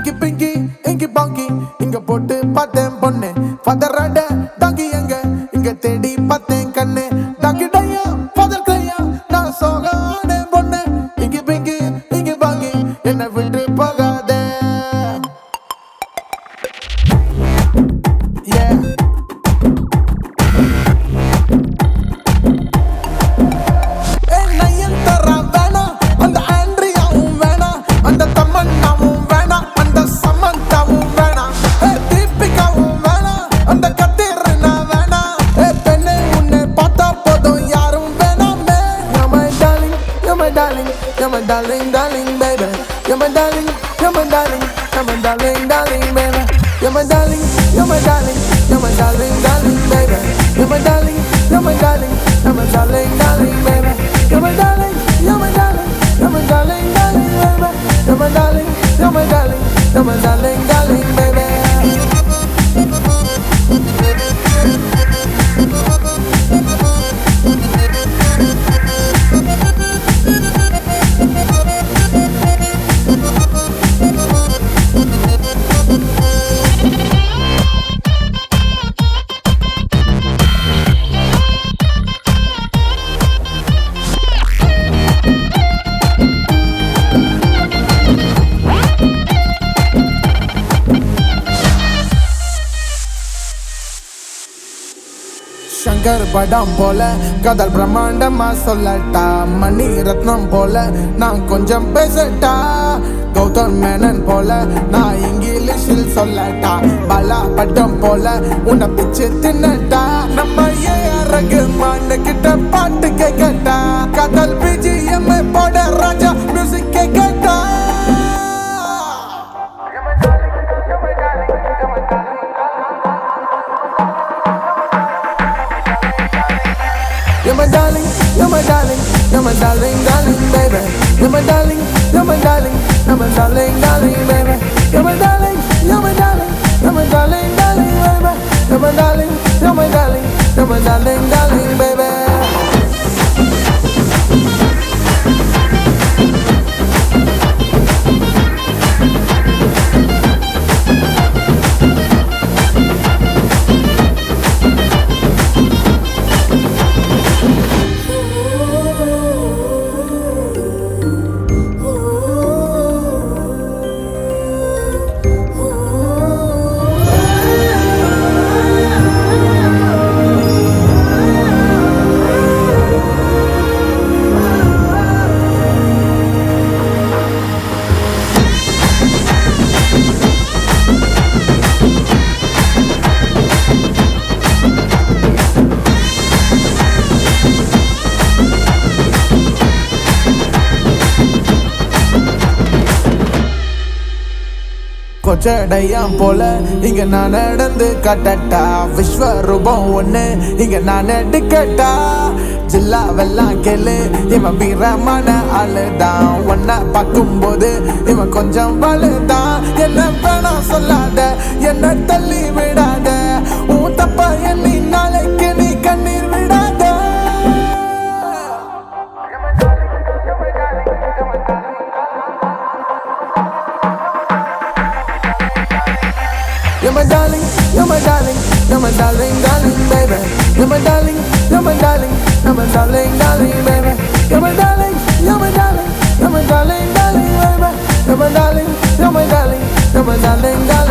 இங்கி பிங்கி இங்கி பாங்கி இங்க போட்டு பார்த்தேன் பொண்ணு பதறாட டாங்கி எங்க இங்க தேடி பார்த்தேன் கண்ணு டாங்கி டையா பதல் கையா நான் சோகானே பொண்ணு இங்கி பிங்கி இங்கி பாங்கி என்ன விட்டு போகாதே. Yeah. You're my darling, darling, baby. You're my darling, you're my darling, you're my darling, darling, baby. You're my darling, you're my darling, you're my darling, darling, baby. You're my darling, you're my darling, you're my darling, darling, baby. You're my darling, you're my darling, you're my darling, darling, baby. You're my darling, you're my darling, you're my darling, darling, baby. Shankar படம் போல கதல் பிரம்மாண்டமா சொல்லட்டா மணி ரத்னம் போல நான் கொஞ்சம் பேசட்டா கௌதம் மேனன் போல நான் இங்கிலீஷில் சொல்லட்டா பலா பட்டம் போல உன்னை பிச்சு தின்னட்டா நம்ம ரகுமான் கிட்ட பாட்டு கேட்கட்டா கதல் பிஜிஎம் போட ராஜா மியூசிக் கேட்கட்டா. You're my darling, you're my darling, you're my darling, darling, baby. You're my darling, you're my darling, you're my darling, darling, baby. You're my darling, you're my darling, you're my darling, darling, baby. You're my darling, you're my darling, you're my darling, darling, baby. கொச்சடையாம் போல இங்க நான் நடந்து கட்டட்டா விஸ்வரூபம் ஒண்ணு இங்க நான் எடுக்கட்டா ஜில்லாவெல்லாம் கேளு இவன் வீரமான ஆளுதான் ஒன்ன பார்க்கும்போது இவன் கொஞ்சம் வலுதான் என்ன வேணா சொல்லாத என்ன தள்ளி விடாத உன் தப்ப எண்ணி நாளைக்கு நீ கண்ணீர் விடாத. You're my darling, you're my darling, you're my darling, darling, baby. You're my darling, you're my darling, you're my darling, darling, baby. You're my darling, you're my darling, you're my darling, darling, baby. You're my darling, you're my darling, you're my darling, darling.